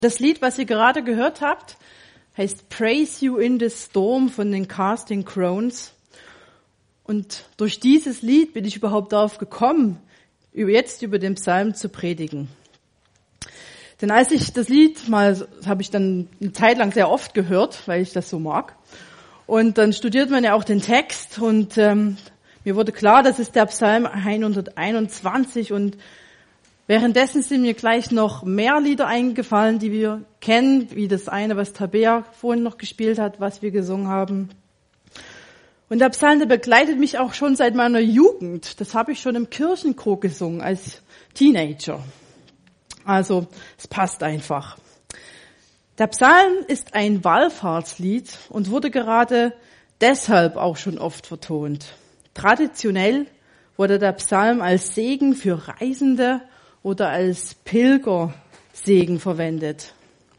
Das Lied, was ihr gerade gehört habt, heißt Praise You in the Storm von den Casting Crowns. Und durch dieses Lied bin ich überhaupt darauf gekommen, jetzt über den Psalm zu predigen. Denn als ich das Lied habe ich dann eine Zeit lang sehr oft gehört, weil ich das so mag. Und dann studiert man ja auch den Text und mir wurde klar, das ist der Psalm 121 und währenddessen sind mir gleich noch mehr Lieder eingefallen, die wir kennen, wie das eine, was Tabea vorhin noch gespielt hat, was wir gesungen haben. Und der Psalm, der begleitet mich auch schon seit meiner Jugend. Das habe ich schon im Kirchenchor gesungen als Teenager. Also es passt einfach. Der Psalm ist ein Wallfahrtslied und wurde gerade deshalb auch schon oft vertont. Traditionell wurde der Psalm als Segen für Reisende oder als Pilgersegen verwendet.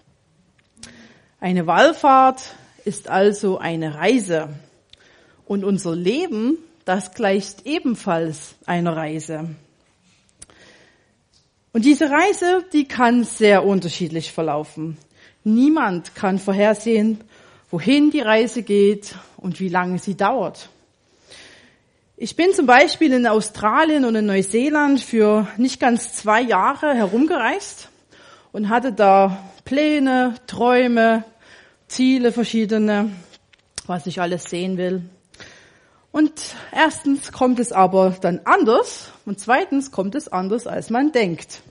Eine Wallfahrt ist also eine Reise. Und unser Leben, das gleicht ebenfalls einer Reise. Und diese Reise, die kann sehr unterschiedlich verlaufen. Niemand kann vorhersehen, wohin die Reise geht und wie lange sie dauert. Ich bin zum Beispiel in Australien und in Neuseeland für nicht ganz 2 Jahre herumgereist und hatte da Pläne, Träume, Ziele verschiedene, was ich alles sehen will. Und erstens kommt es aber dann anders und zweitens kommt es anders, als man denkt.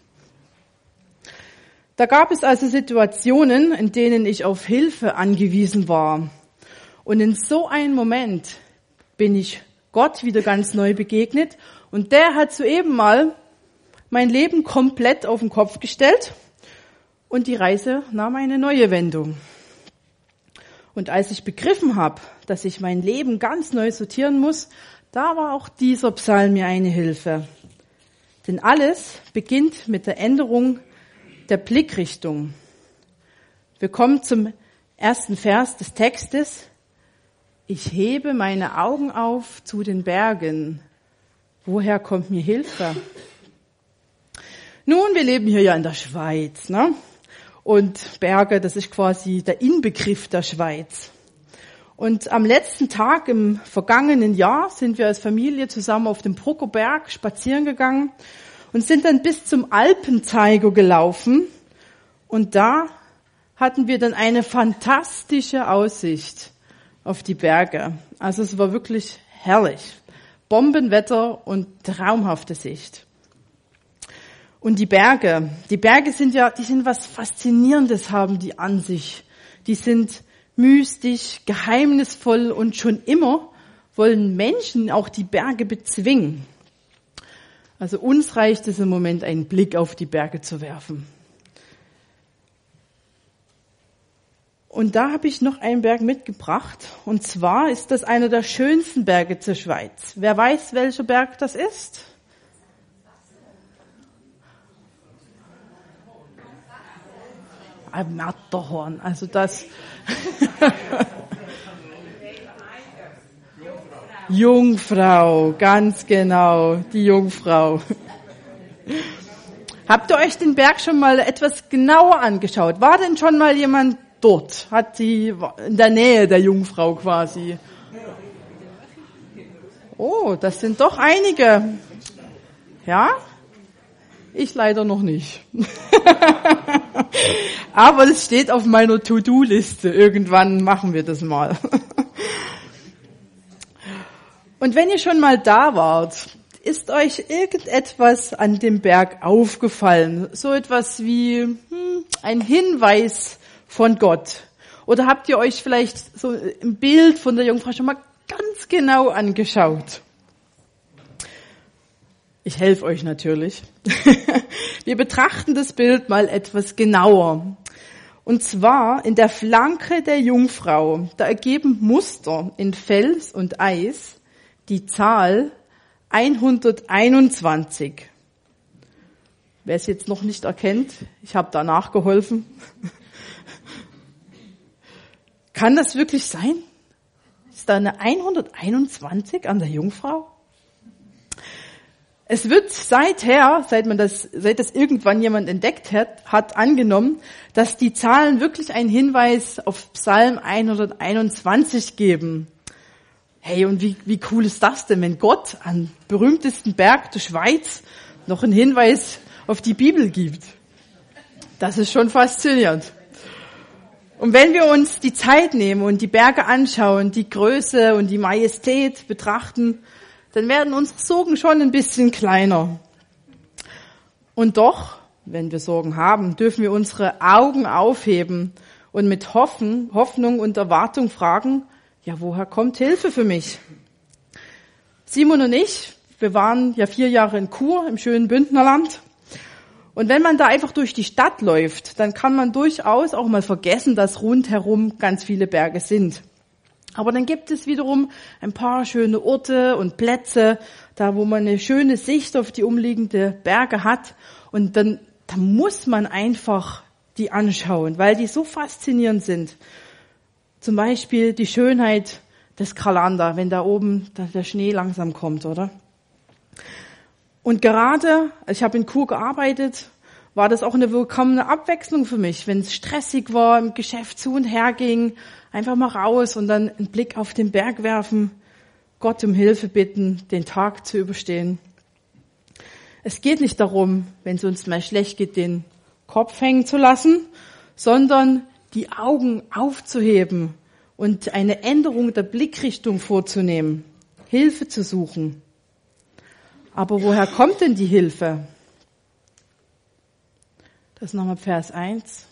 Da gab es also Situationen, in denen ich auf Hilfe angewiesen war. Und in so einem Moment bin ich Gott wieder ganz neu begegnet und der hat soeben mal mein Leben komplett auf den Kopf gestellt und die Reise nahm eine neue Wendung. Und als ich begriffen habe, dass ich mein Leben ganz neu sortieren muss, da war auch dieser Psalm mir eine Hilfe. Denn alles beginnt mit der Änderung der Blickrichtung. Wir kommen zum ersten Vers des Textes. Ich hebe meine Augen auf zu den Bergen. Woher kommt mir Hilfe? Nun, wir leben hier ja in der Schweiz, ne? Und Berge, das ist quasi der Inbegriff der Schweiz. Und am letzten Tag im vergangenen Jahr sind wir als Familie zusammen auf dem Bruggerberg spazieren gegangen und sind dann bis zum Alpenzeiger gelaufen. Und da hatten wir dann eine fantastische Aussicht auf die Berge. Also es war wirklich herrlich. Bombenwetter und traumhafte Sicht. Und die Berge sind was Faszinierendes, haben die an sich. Die sind mystisch, geheimnisvoll und schon immer wollen Menschen auch die Berge bezwingen. Also uns reicht es im Moment, einen Blick auf die Berge zu werfen. Und da habe ich noch einen Berg mitgebracht. Und zwar ist das einer der schönsten Berge zur Schweiz. Wer weiß, welcher Berg das ist? Ein Matterhorn, also das. Jungfrau, ganz genau, die Jungfrau. Habt ihr euch den Berg schon mal etwas genauer angeschaut? War denn schon mal jemand dort? Hat sie in der Nähe der Jungfrau quasi? Oh, das sind doch einige. Ja? Ich leider noch nicht. Aber es steht auf meiner To-Do-Liste. Irgendwann machen wir das mal. Und wenn ihr schon mal da wart, ist euch irgendetwas an dem Berg aufgefallen? So etwas wie ein Hinweis von Gott? Oder habt ihr euch vielleicht so ein Bild von der Jungfrau schon mal ganz genau angeschaut? Ich helfe euch natürlich. Wir betrachten das Bild mal etwas genauer. Und zwar in der Flanke der Jungfrau, da ergeben Muster in Fels und Eis die Zahl 121. Wer es jetzt noch nicht erkennt, ich habe da nachgeholfen. Kann das wirklich sein? Ist da eine 121 an der Jungfrau? Es wird seit das irgendwann jemand entdeckt hat, angenommen, dass die Zahlen wirklich einen Hinweis auf Psalm 121 geben. Hey, und wie cool ist das denn, wenn Gott am berühmtesten Berg der Schweiz noch einen Hinweis auf die Bibel gibt? Das ist schon faszinierend. Und wenn wir uns die Zeit nehmen und die Berge anschauen, die Größe und die Majestät betrachten, dann werden unsere Sorgen schon ein bisschen kleiner. Und doch, wenn wir Sorgen haben, dürfen wir unsere Augen aufheben und mit Hoffnung und Erwartung fragen, ja, woher kommt Hilfe für mich? Simon und ich, wir waren ja 4 Jahre in Chur im schönen Bündnerland. Und wenn man da einfach durch die Stadt läuft, dann kann man durchaus auch mal vergessen, dass rundherum ganz viele Berge sind. Aber dann gibt es wiederum ein paar schöne Orte und Plätze, da wo man eine schöne Sicht auf die umliegenden Berge hat. Und da muss man einfach die anschauen, weil die so faszinierend sind. Zum Beispiel die Schönheit des Karlander, wenn da oben der Schnee langsam kommt, oder? Und gerade, ich habe in Chur gearbeitet, war das auch eine willkommene Abwechslung für mich. Wenn es stressig war, im Geschäft zu und her ging, einfach mal raus und dann einen Blick auf den Berg werfen, Gott um Hilfe bitten, den Tag zu überstehen. Es geht nicht darum, wenn es uns mal schlecht geht, den Kopf hängen zu lassen, sondern die Augen aufzuheben und eine Änderung der Blickrichtung vorzunehmen, Hilfe zu suchen. Aber woher kommt denn die Hilfe? Das ist nochmal Vers 1.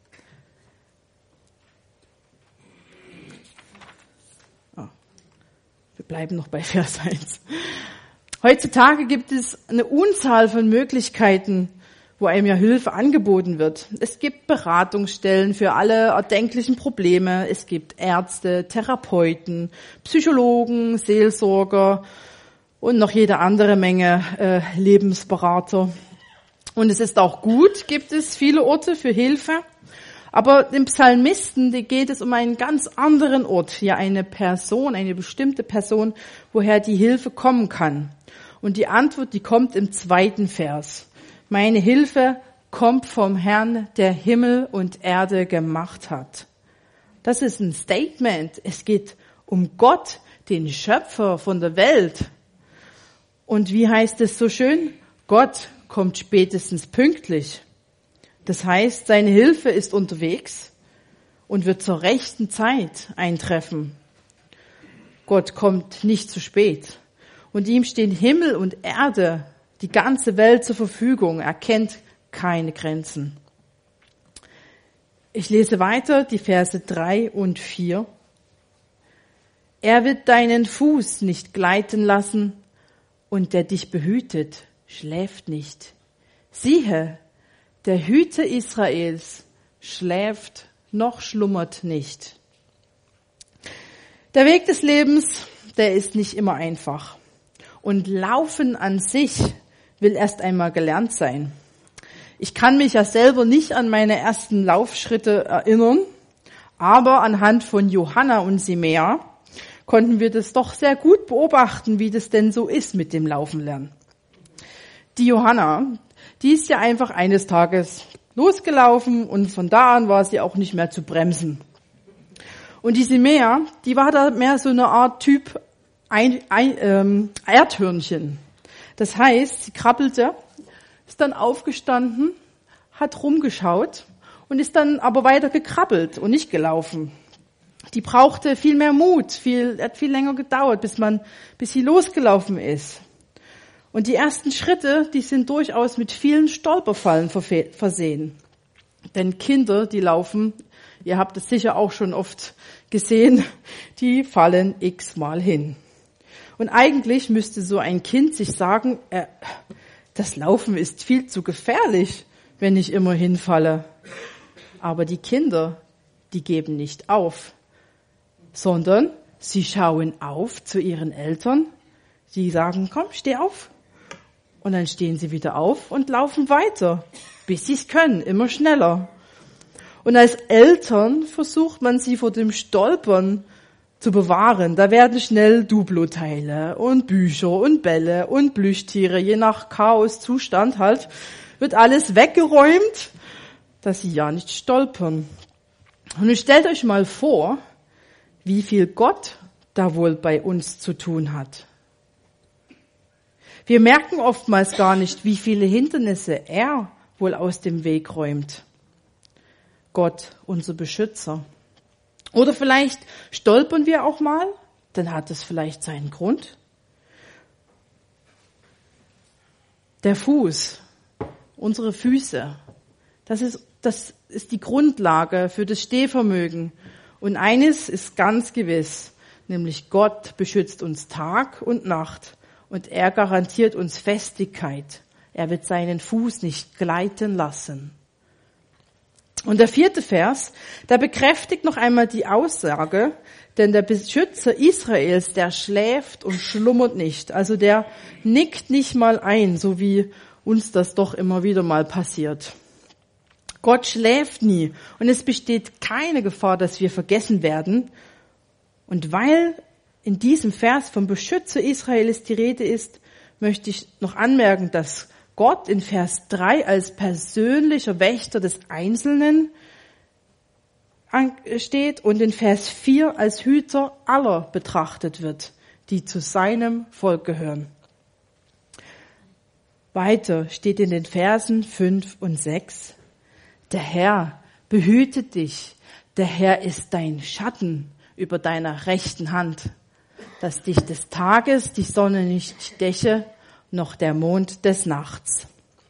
Wir bleiben noch bei Vers 1. Heutzutage gibt es eine Unzahl von Möglichkeiten, wo einem ja Hilfe angeboten wird. Es gibt Beratungsstellen für alle erdenklichen Probleme. Es gibt Ärzte, Therapeuten, Psychologen, Seelsorger und noch jede andere Menge Lebensberater. Und es ist auch gut, gibt es viele Orte für Hilfe. Aber dem Psalmisten geht es um einen ganz anderen Ort, hier eine Person, eine bestimmte Person, woher die Hilfe kommen kann. Und die Antwort, die kommt im 2. Vers. Meine Hilfe kommt vom Herrn, der Himmel und Erde gemacht hat. Das ist ein Statement. Es geht um Gott, den Schöpfer von der Welt. Und wie heißt es so schön? Gott kommt spätestens pünktlich. Das heißt, seine Hilfe ist unterwegs und wird zur rechten Zeit eintreffen. Gott kommt nicht zu spät. Und ihm stehen Himmel und Erde, die ganze Welt zur Verfügung. Er kennt keine Grenzen. Ich lese weiter die Verse 3 und 4. Er wird deinen Fuß nicht gleiten lassen und der dich behütet, schläft nicht. Siehe, der Hüter Israels schläft noch schlummert nicht. Der Weg des Lebens, der ist nicht immer einfach. Und Laufen an sich will erst einmal gelernt sein. Ich kann mich ja selber nicht an meine ersten Laufschritte erinnern, aber anhand von Johanna und Simea konnten wir das doch sehr gut beobachten, wie das denn so ist mit dem Laufen lernen. Die Johanna, die ist ja einfach eines Tages losgelaufen und von da an war sie auch nicht mehr zu bremsen. Und die Simea, die war da mehr so eine Art Typ Erdhörnchen. Das heißt, sie krabbelte, ist dann aufgestanden, hat rumgeschaut und ist dann aber weiter gekrabbelt und nicht gelaufen. Die brauchte viel mehr Mut, hat viel länger gedauert, bis sie losgelaufen ist. Und die ersten Schritte, die sind durchaus mit vielen Stolperfallen versehen. Denn Kinder, die laufen, ihr habt es sicher auch schon oft gesehen, die fallen x-mal hin. Und eigentlich müsste so ein Kind sich sagen, das Laufen ist viel zu gefährlich, wenn ich immer hinfalle. Aber die Kinder, die geben nicht auf, sondern sie schauen auf zu ihren Eltern, die sagen, komm, steh auf. Und dann stehen sie wieder auf und laufen weiter, bis sie es können, immer schneller. Und als Eltern versucht man sie vor dem Stolpern zu bewahren. Da werden schnell Duplo-Teile und Bücher und Bälle und Plüschtiere, je nach Chaoszustand halt, wird alles weggeräumt, dass sie ja nicht stolpern. Und nun stellt euch mal vor, wie viel Gott da wohl bei uns zu tun hat. Wir merken oftmals gar nicht, wie viele Hindernisse er wohl aus dem Weg räumt. Gott, unser Beschützer. Oder vielleicht stolpern wir auch mal, dann hat es vielleicht seinen Grund. Der Fuß, unsere Füße, das ist die Grundlage für das Stehvermögen. Und eines ist ganz gewiss, nämlich Gott beschützt uns Tag und Nacht und er garantiert uns Festigkeit. Er wird seinen Fuß nicht gleiten lassen. Und der 4. Vers, der bekräftigt noch einmal die Aussage, denn der Beschützer Israels, der schläft und schlummert nicht. Also der nickt nicht mal ein, so wie uns das doch immer wieder mal passiert. Gott schläft nie und es besteht keine Gefahr, dass wir vergessen werden. Und weil in diesem Vers vom Beschützer Israels die Rede ist, möchte ich noch anmerken, dass Gott in Vers 3 als persönlicher Wächter des Einzelnen steht und in Vers 4 als Hüter aller betrachtet wird, die zu seinem Volk gehören. Weiter steht in den Versen 5 und 6, der Herr behütet dich, der Herr ist dein Schatten über deiner rechten Hand, dass dich des Tages die Sonne nicht steche, noch der Mond des Nachts.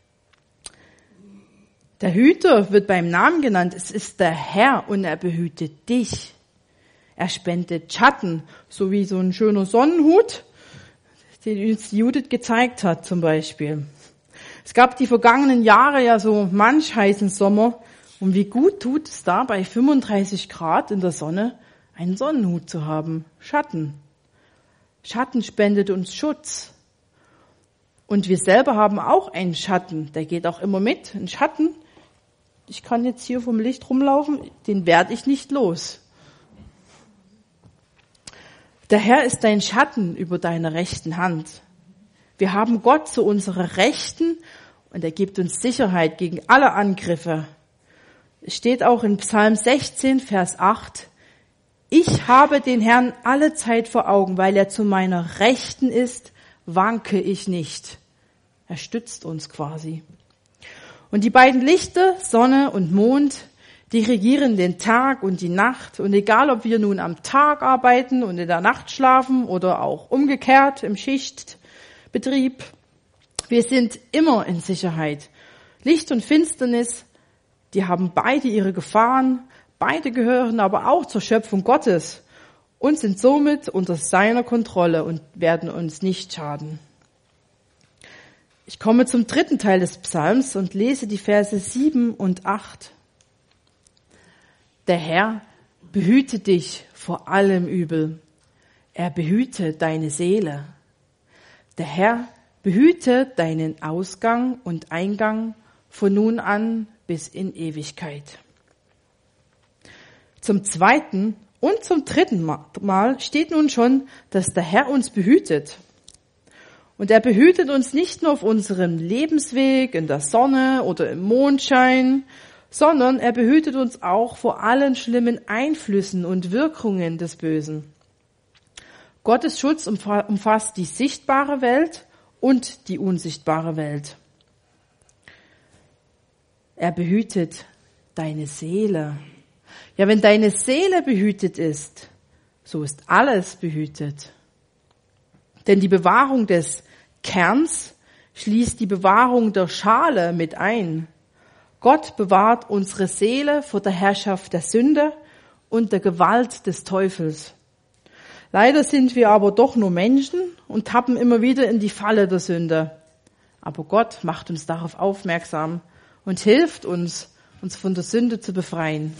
Der Hüter wird beim Namen genannt, es ist der Herr und er behütet dich. Er spendet Schatten, so wie so ein schöner Sonnenhut, den uns Judith gezeigt hat zum Beispiel. Es gab die vergangenen Jahre ja so manch heißen Sommer und wie gut tut es da bei 35 Grad in der Sonne einen Sonnenhut zu haben, Schatten. Schatten spendet uns Schutz. Und wir selber haben auch einen Schatten, der geht auch immer mit. Ein Schatten, ich kann jetzt hier vom Licht rumlaufen, den werde ich nicht los. Der Herr ist dein Schatten über deiner rechten Hand. Wir haben Gott zu unserer Rechten und er gibt uns Sicherheit gegen alle Angriffe. Es steht auch in Psalm 16, Vers 8, ich habe den Herrn alle Zeit vor Augen, weil er zu meiner Rechten ist, wanke ich nicht. Er stützt uns quasi. Und die beiden Lichter, Sonne und Mond, die regieren den Tag und die Nacht. Und egal, ob wir nun am Tag arbeiten und in der Nacht schlafen oder auch umgekehrt im Schichtbetrieb, wir sind immer in Sicherheit. Licht und Finsternis, die haben beide ihre Gefahren, beide gehören aber auch zur Schöpfung Gottes und sind somit unter seiner Kontrolle und werden uns nicht schaden. Ich komme zum 3. Teil des Psalms und lese die Verse 7 und 8. Der Herr behüte dich vor allem Übel. Er behüte deine Seele. Der Herr behüte deinen Ausgang und Eingang von nun an bis in Ewigkeit. Zum 2. und zum 3. Mal steht nun schon, dass der Herr uns behütet. Und er behütet uns nicht nur auf unserem Lebensweg, in der Sonne oder im Mondschein, sondern er behütet uns auch vor allen schlimmen Einflüssen und Wirkungen des Bösen. Gottes Schutz umfasst die sichtbare Welt und die unsichtbare Welt. Er behütet deine Seele. Ja, wenn deine Seele behütet ist, so ist alles behütet. Denn die Bewahrung des Kerns schließt die Bewahrung der Schale mit ein. Gott bewahrt unsere Seele vor der Herrschaft der Sünde und der Gewalt des Teufels. Leider sind wir aber doch nur Menschen und tappen immer wieder in die Falle der Sünde. Aber Gott macht uns darauf aufmerksam und hilft uns von der Sünde zu befreien.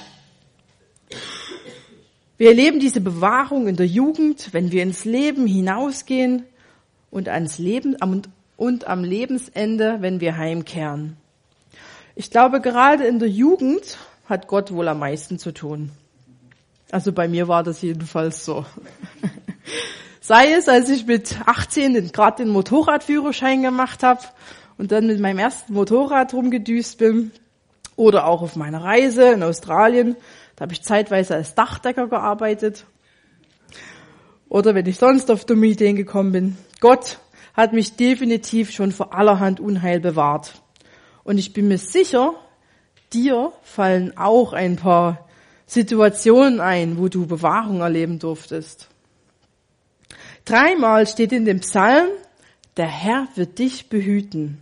Wir erleben diese Bewahrung in der Jugend, wenn wir ins Leben hinausgehen und am Lebensende, wenn wir heimkehren. Ich glaube, gerade in der Jugend hat Gott wohl am meisten zu tun. Also bei mir war das jedenfalls so. Sei es, als ich mit 18 gerade den Motorradführerschein gemacht habe und dann mit meinem ersten Motorrad rumgedüst bin, oder auch auf meiner Reise in Australien, da habe ich zeitweise als Dachdecker gearbeitet. Oder wenn ich sonst auf dumme Ideen gekommen bin. Gott hat mich definitiv schon vor allerhand Unheil bewahrt. Und ich bin mir sicher, dir fallen auch ein paar Situationen ein, wo du Bewahrung erleben durftest. 3-mal steht in dem Psalm, der Herr wird dich behüten.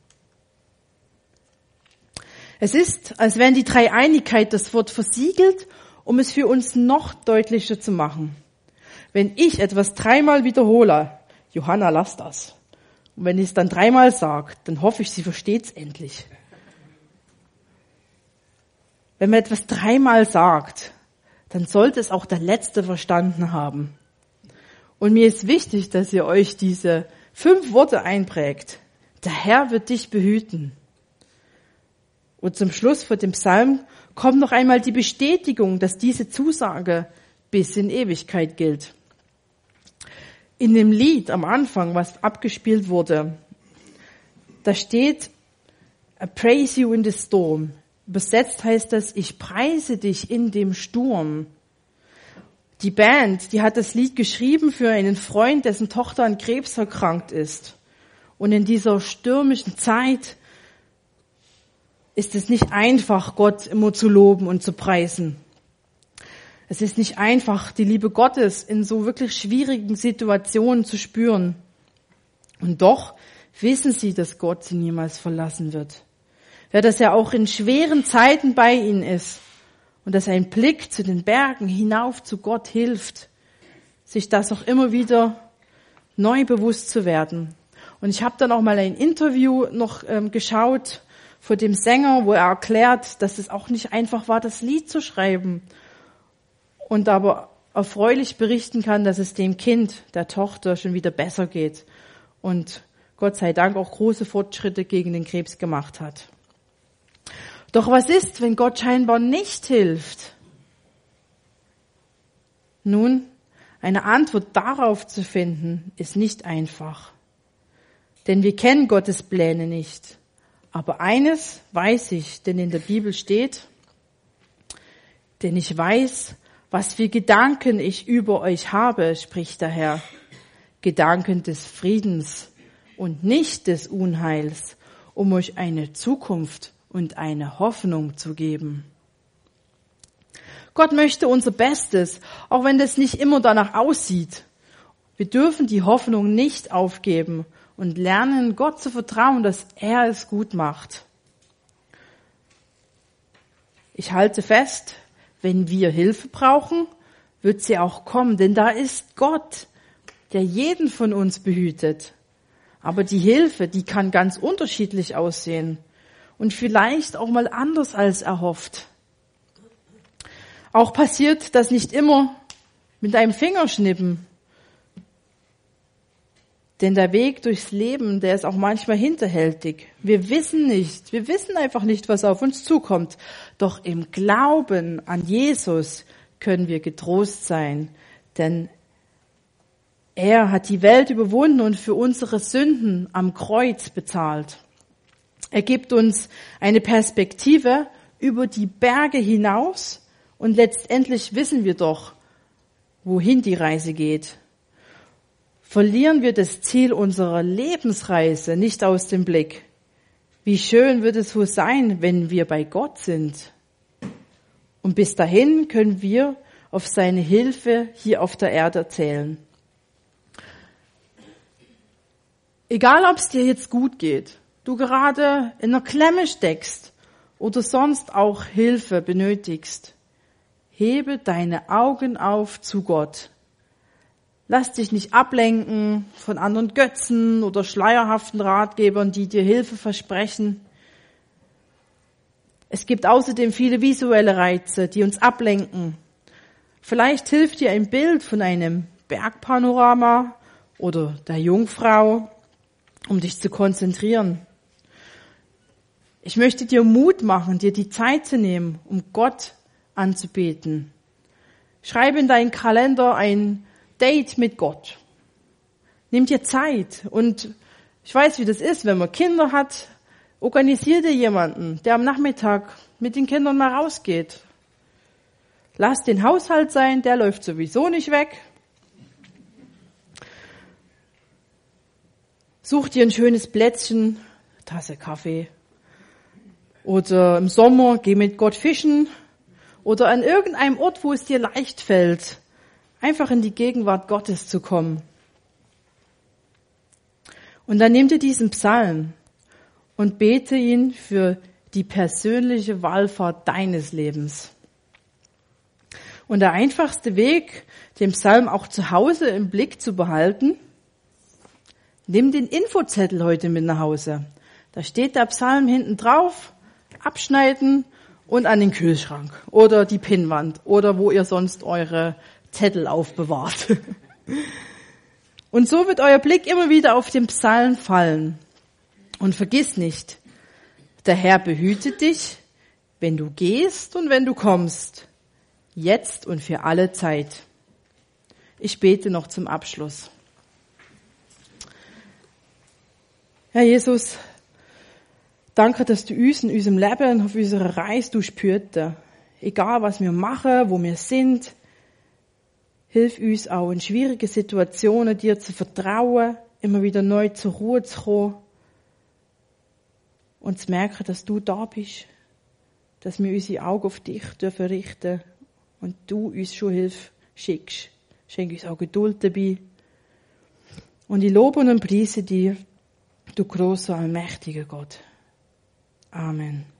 Es ist, als wenn die Dreieinigkeit das Wort versiegelt, um es für uns noch deutlicher zu machen. Wenn ich etwas 3-mal wiederhole, Johanna, lass das. Und wenn ich es dann 3-mal sage, dann hoffe ich, sie versteht es endlich. Wenn man etwas 3-mal sagt, dann sollte es auch der Letzte verstanden haben. Und mir ist wichtig, dass ihr euch diese 5 Worte einprägt. Der Herr wird dich behüten. Und zum Schluss von dem Psalm kommt noch einmal die Bestätigung, dass diese Zusage bis in Ewigkeit gilt. In dem Lied am Anfang, was abgespielt wurde, da steht, I praise you in the storm. Übersetzt heißt das, ich preise dich in dem Sturm. Die Band, die hat das Lied geschrieben für einen Freund, dessen Tochter an Krebs erkrankt ist. Und in dieser stürmischen Zeit ist es nicht einfach, Gott immer zu loben und zu preisen. Es ist nicht einfach, die Liebe Gottes in so wirklich schwierigen Situationen zu spüren. Und doch wissen sie, dass Gott sie niemals verlassen wird. Ja, dass er auch in schweren Zeiten bei ihnen ist und dass ein Blick zu den Bergen hinauf zu Gott hilft, sich das auch immer wieder neu bewusst zu werden. Und ich habe dann auch mal ein Interview noch geschaut von dem Sänger, wo er erklärt, dass es auch nicht einfach war, das Lied zu schreiben. Und aber erfreulich berichten kann, dass es dem Kind, der Tochter, schon wieder besser geht. Und Gott sei Dank auch große Fortschritte gegen den Krebs gemacht hat. Doch was ist, wenn Gott scheinbar nicht hilft? Nun, eine Antwort darauf zu finden, ist nicht einfach. Denn wir kennen Gottes Pläne nicht. Aber eines weiß ich, denn in der Bibel steht, denn ich weiß, was für Gedanken ich über euch habe, spricht der Herr. Gedanken des Friedens und nicht des Unheils, um euch eine Zukunft und eine Hoffnung zu geben. Gott möchte unser Bestes, auch wenn das nicht immer danach aussieht. Wir dürfen die Hoffnung nicht aufgeben und lernen, Gott zu vertrauen, dass er es gut macht. Ich halte fest, wenn wir Hilfe brauchen, wird sie auch kommen, denn da ist Gott, der jeden von uns behütet. Aber die Hilfe, die kann ganz unterschiedlich aussehen und vielleicht auch mal anders als erhofft. Auch passiert das nicht immer mit einem Fingerschnippen. Denn der Weg durchs Leben, der ist auch manchmal hinterhältig. Wir wissen einfach nicht, was auf uns zukommt. Doch im Glauben an Jesus können wir getrost sein, denn er hat die Welt überwunden und für unsere Sünden am Kreuz bezahlt. Er gibt uns eine Perspektive über die Berge hinaus und letztendlich wissen wir doch, wohin die Reise geht. Verlieren wir das Ziel unserer Lebensreise nicht aus dem Blick. Wie schön wird es wohl sein, wenn wir bei Gott sind. Und bis dahin können wir auf seine Hilfe hier auf der Erde zählen. Egal, ob es dir jetzt gut geht, du gerade in einer Klemme steckst oder sonst auch Hilfe benötigst, hebe deine Augen auf zu Gott. Lass dich nicht ablenken von anderen Götzen oder schleierhaften Ratgebern, die dir Hilfe versprechen. Es gibt außerdem viele visuelle Reize, die uns ablenken. Vielleicht hilft dir ein Bild von einem Bergpanorama oder der Jungfrau, um dich zu konzentrieren. Ich möchte dir Mut machen, dir die Zeit zu nehmen, um Gott anzubeten. Schreibe in deinen Kalender ein Date mit Gott. Nimm dir Zeit. Und ich weiß, wie das ist, wenn man Kinder hat. Organisier dir jemanden, der am Nachmittag mit den Kindern mal rausgeht. Lass den Haushalt sein, der läuft sowieso nicht weg. Such dir ein schönes Plätzchen, Tasse Kaffee. Oder im Sommer geh mit Gott fischen. Oder an irgendeinem Ort, wo es dir leicht fällt, einfach in die Gegenwart Gottes zu kommen. Und dann nimm dir diesen Psalm und bete ihn für die persönliche Wallfahrt deines Lebens. Und der einfachste Weg, den Psalm auch zu Hause im Blick zu behalten, nimm den Infozettel heute mit nach Hause. Da steht der Psalm hinten drauf, abschneiden und an den Kühlschrank oder die Pinnwand oder wo ihr sonst eure Zettel aufbewahrt. Und so wird euer Blick immer wieder auf den Psalm fallen. Und vergiss nicht, der Herr behütet dich, wenn du gehst und wenn du kommst, jetzt und für alle Zeit. Ich bete noch zum Abschluss. Herr Jesus, danke, dass du uns in unserem Leben, auf unserer Reise du spürst. Egal, was wir machen, wo wir sind, hilf uns auch in schwierigen Situationen, dir zu vertrauen, immer wieder neu zur Ruhe zu kommen und zu merken, dass du da bist, dass wir unsere Augen auf dich dürfen richten und du uns schon Hilfe schickst. Schenk uns auch Geduld dabei. Und ich lobe und preise dir, du großer, allmächtiger Gott. Amen.